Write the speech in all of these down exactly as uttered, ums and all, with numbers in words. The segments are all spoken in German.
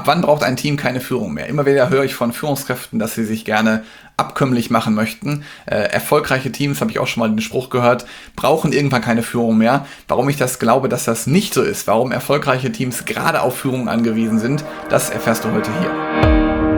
Ab wann braucht ein Team keine Führung mehr? Immer wieder höre ich von Führungskräften, dass sie sich gerne abkömmlich machen möchten. Äh, erfolgreiche Teams, habe ich auch schon mal den Spruch gehört, brauchen irgendwann keine Führung mehr. Warum ich das glaube, dass das nicht so ist, warum erfolgreiche Teams gerade auf Führung angewiesen sind, das erfährst du heute hier.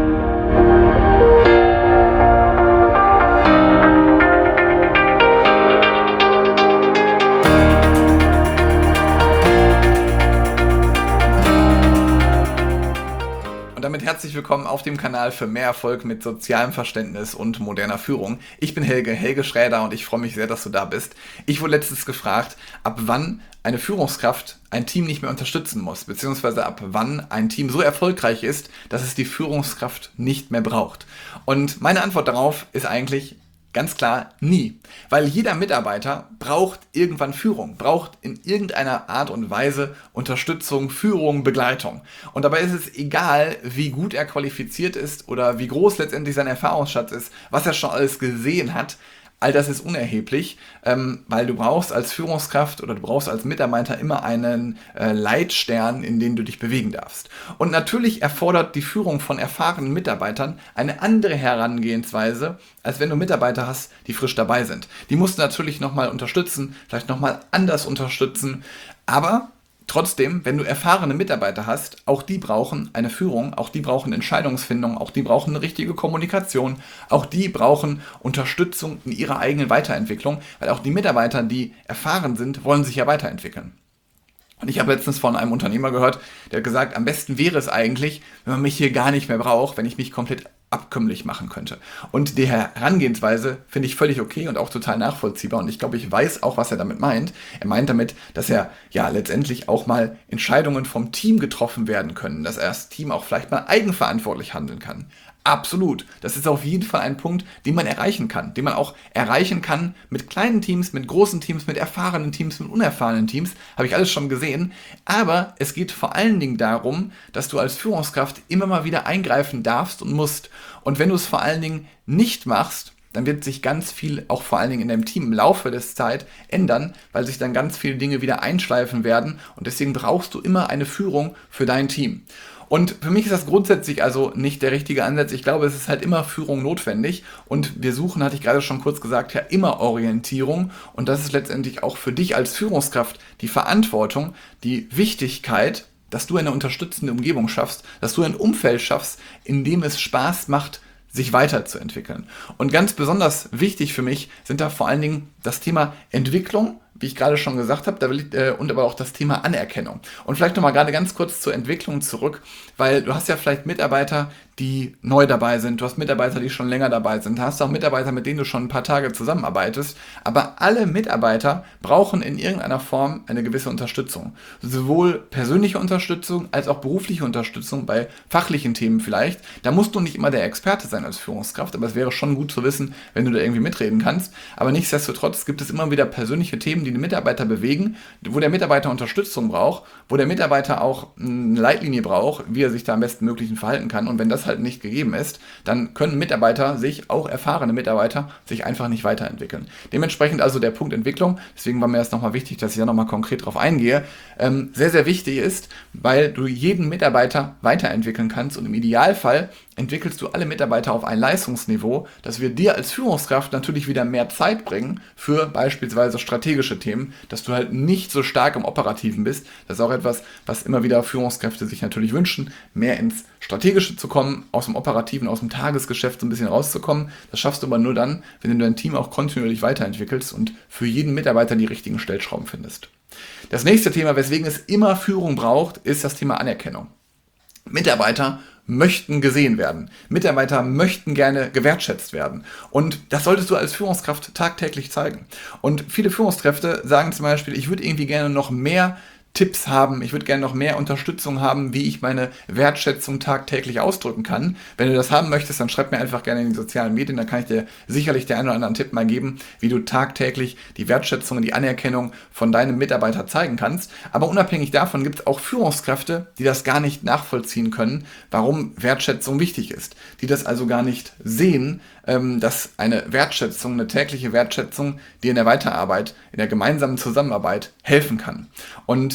Damit herzlich willkommen auf dem Kanal für mehr Erfolg mit sozialem Verständnis und moderner Führung. Ich bin Helge, Helge Schräder und ich freue mich sehr, dass du da bist. Ich wurde letztens gefragt, ab wann eine Führungskraft ein Team nicht mehr unterstützen muss, beziehungsweise ab wann ein Team so erfolgreich ist, dass es die Führungskraft nicht mehr braucht. Und meine Antwort darauf ist eigentlich ganz klar, nie. Weil jeder Mitarbeiter braucht irgendwann Führung, braucht in irgendeiner Art und Weise Unterstützung, Führung, Begleitung. Und dabei ist es egal, wie gut er qualifiziert ist oder wie groß letztendlich sein Erfahrungsschatz ist, was er schon alles gesehen hat. All das ist unerheblich, ähm, weil du brauchst als Führungskraft oder du brauchst als Mitarbeiter immer einen äh, Leitstern, in den du dich bewegen darfst. Und natürlich erfordert die Führung von erfahrenen Mitarbeitern eine andere Herangehensweise, als wenn du Mitarbeiter hast, die frisch dabei sind. Die musst du natürlich nochmal unterstützen, vielleicht nochmal anders unterstützen, aber trotzdem, wenn du erfahrene Mitarbeiter hast, auch die brauchen eine Führung, auch die brauchen Entscheidungsfindung, auch die brauchen eine richtige Kommunikation, auch die brauchen Unterstützung in ihrer eigenen Weiterentwicklung, weil auch die Mitarbeiter, die erfahren sind, wollen sich ja weiterentwickeln. Und ich habe letztens von einem Unternehmer gehört, der hat gesagt, am besten wäre es eigentlich, wenn man mich hier gar nicht mehr braucht, wenn ich mich komplett abkömmlich machen könnte. Und die Herangehensweise finde ich völlig okay und auch total nachvollziehbar. Und ich glaube, ich weiß auch, was er damit meint. Er meint damit, dass er ja letztendlich auch mal Entscheidungen vom Team getroffen werden können, dass er das Team auch vielleicht mal eigenverantwortlich handeln kann. Absolut. Das ist auf jeden Fall ein Punkt, den man erreichen kann, den man auch erreichen kann mit kleinen Teams, mit großen Teams, mit erfahrenen Teams, mit unerfahrenen Teams. Habe ich alles schon gesehen. Aber es geht vor allen Dingen darum, dass du als Führungskraft immer mal wieder eingreifen darfst und musst. Und wenn du es vor allen Dingen nicht machst, dann wird sich ganz viel, auch vor allen Dingen in deinem Team im Laufe des Zeit ändern, weil sich dann ganz viele Dinge wieder einschleifen werden. Und deswegen brauchst du immer eine Führung für dein Team. Und für mich ist das grundsätzlich also nicht der richtige Ansatz. Ich glaube, es ist halt immer Führung notwendig und wir suchen, hatte ich gerade schon kurz gesagt, ja immer Orientierung und das ist letztendlich auch für dich als Führungskraft die Verantwortung, die Wichtigkeit, dass du eine unterstützende Umgebung schaffst, dass du ein Umfeld schaffst, in dem es Spaß macht, sich weiterzuentwickeln. Und ganz besonders wichtig für mich sind da vor allen Dingen das Thema Entwicklung, wie ich gerade schon gesagt habe, da will ich, äh, und aber auch das Thema Anerkennung. Und vielleicht nochmal gerade ganz kurz zur Entwicklung zurück, weil du hast ja vielleicht Mitarbeiter, die neu dabei sind, du hast Mitarbeiter, die schon länger dabei sind, du hast auch Mitarbeiter, mit denen du schon ein paar Tage zusammenarbeitest, aber alle Mitarbeiter brauchen in irgendeiner Form eine gewisse Unterstützung. Sowohl persönliche Unterstützung als auch berufliche Unterstützung bei fachlichen Themen vielleicht. Da musst du nicht immer der Experte sein als Führungskraft, aber es wäre schon gut zu wissen, wenn du da irgendwie mitreden kannst. Aber nichtsdestotrotz gibt es immer wieder persönliche Themen, die den Mitarbeiter bewegen, wo der Mitarbeiter Unterstützung braucht, wo der Mitarbeiter auch eine Leitlinie braucht, wie er sich da am besten möglichen verhalten kann. Und wenn das halt nicht gegeben ist, dann können Mitarbeiter sich, auch erfahrene Mitarbeiter, sich einfach nicht weiterentwickeln. Dementsprechend also der Punkt Entwicklung, deswegen war mir das nochmal wichtig, dass ich da nochmal konkret drauf eingehe, ähm, sehr, sehr wichtig ist, weil du jeden Mitarbeiter weiterentwickeln kannst und im Idealfall entwickelst du alle Mitarbeiter auf ein Leistungsniveau, dass wir dir als Führungskraft natürlich wieder mehr Zeit bringen für beispielsweise strategische Themen, dass du halt nicht so stark im Operativen bist. Das ist auch etwas, was immer wieder Führungskräfte sich natürlich wünschen, mehr ins Strategische zu kommen, aus dem Operativen, aus dem Tagesgeschäft so ein bisschen rauszukommen. Das schaffst du aber nur dann, wenn du dein Team auch kontinuierlich weiterentwickelst und für jeden Mitarbeiter die richtigen Stellschrauben findest. Das nächste Thema, weswegen es immer Führung braucht, ist das Thema Anerkennung. Mitarbeiter möchten gesehen werden. Mitarbeiter möchten gerne gewertschätzt werden. Und das solltest du als Führungskraft tagtäglich zeigen. Und viele Führungskräfte sagen zum Beispiel, ich würde irgendwie gerne noch mehr Tipps haben, ich würde gerne noch mehr Unterstützung haben, wie ich meine Wertschätzung tagtäglich ausdrücken kann. Wenn du das haben möchtest, dann schreib mir einfach gerne in die sozialen Medien, dann kann ich dir sicherlich den einen oder anderen Tipp mal geben, wie du tagtäglich die Wertschätzung und die Anerkennung von deinem Mitarbeiter zeigen kannst. Aber unabhängig davon gibt es auch Führungskräfte, die das gar nicht nachvollziehen können, warum Wertschätzung wichtig ist. Die das also gar nicht sehen, dass eine Wertschätzung, eine tägliche Wertschätzung dir in der Weiterarbeit, in der gemeinsamen Zusammenarbeit helfen kann. Und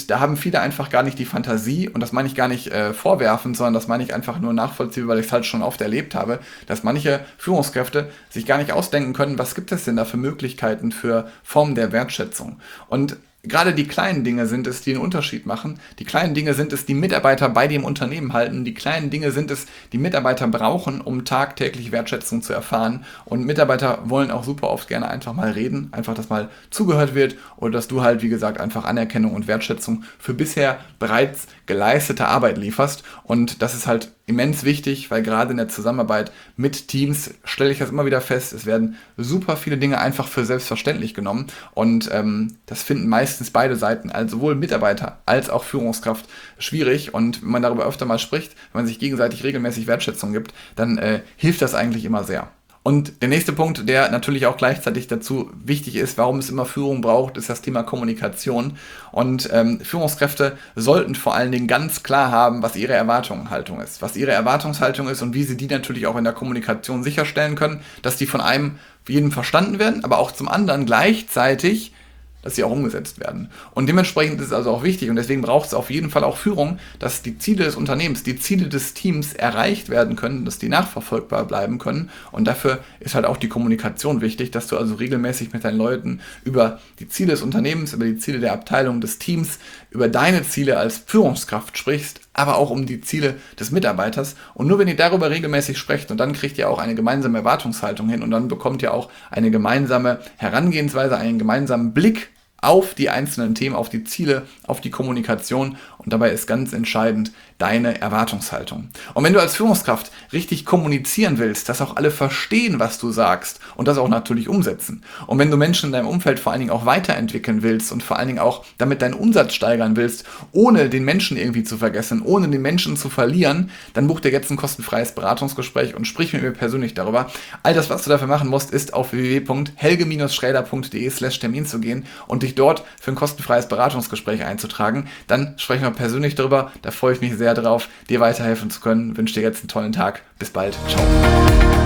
Und da haben viele einfach gar nicht die Fantasie, und das meine ich gar nicht äh, vorwerfend, sondern das meine ich einfach nur nachvollziehbar, weil ich es halt schon oft erlebt habe, dass manche Führungskräfte sich gar nicht ausdenken können, was gibt es denn da für Möglichkeiten für Formen der Wertschätzung. Und gerade die kleinen Dinge sind es, die den Unterschied machen. Die kleinen Dinge sind es, die Mitarbeiter bei dem Unternehmen halten. Die kleinen Dinge sind es, die Mitarbeiter brauchen, um tagtäglich Wertschätzung zu erfahren. Und Mitarbeiter wollen auch super oft gerne einfach mal reden, einfach, dass mal zugehört wird oder dass du halt, wie gesagt, einfach Anerkennung und Wertschätzung für bisher bereits geleistete Arbeit lieferst. Und das ist halt immens wichtig, weil gerade in der Zusammenarbeit mit Teams stelle ich das immer wieder fest, es werden super viele Dinge einfach für selbstverständlich genommen und ähm, das finden meistens beide Seiten, also sowohl Mitarbeiter als auch Führungskraft, schwierig. Und wenn man darüber öfter mal spricht, wenn man sich gegenseitig regelmäßig Wertschätzung gibt, dann äh, hilft das eigentlich immer sehr. Und der nächste Punkt, der natürlich auch gleichzeitig dazu wichtig ist, warum es immer Führung braucht, ist das Thema Kommunikation. Und ähm, Führungskräfte sollten vor allen Dingen ganz klar haben, was ihre Erwartungshaltung ist. Was ihre Erwartungshaltung ist und wie sie die natürlich auch in der Kommunikation sicherstellen können, dass die von einem jedem verstanden werden, aber auch zum anderen gleichzeitig, dass sie auch umgesetzt werden. Und dementsprechend ist es also auch wichtig und deswegen braucht es auf jeden Fall auch Führung, dass die Ziele des Unternehmens, die Ziele des Teams erreicht werden können, dass die nachverfolgbar bleiben können und dafür ist halt auch die Kommunikation wichtig, dass du also regelmäßig mit deinen Leuten über die Ziele des Unternehmens, über die Ziele der Abteilung, des Teams, über deine Ziele als Führungskraft sprichst, aber auch um die Ziele des Mitarbeiters. Und nur wenn ihr darüber regelmäßig sprecht und dann kriegt ihr auch eine gemeinsame Erwartungshaltung hin und dann bekommt ihr auch eine gemeinsame Herangehensweise, einen gemeinsamen Blick auf die einzelnen Themen, auf die Ziele, auf die Kommunikation und dabei ist ganz entscheidend deine Erwartungshaltung. Und wenn du als Führungskraft richtig kommunizieren willst, dass auch alle verstehen, was du sagst und das auch natürlich umsetzen. Und wenn du Menschen in deinem Umfeld vor allen Dingen auch weiterentwickeln willst und vor allen Dingen auch damit deinen Umsatz steigern willst, ohne den Menschen irgendwie zu vergessen, ohne den Menschen zu verlieren, dann buch dir jetzt ein kostenfreies Beratungsgespräch und sprich mit mir persönlich darüber. All das, was du dafür machen musst, ist auf w w w punkt helge schräder punkt de slash Termin zu gehen und dich dort für ein kostenfreies Beratungsgespräch einzutragen. Dann sprechen wir persönlich darüber. Da freue ich mich sehr drauf, dir weiterhelfen zu können. Wünsche dir jetzt einen tollen Tag. Bis bald. Ciao.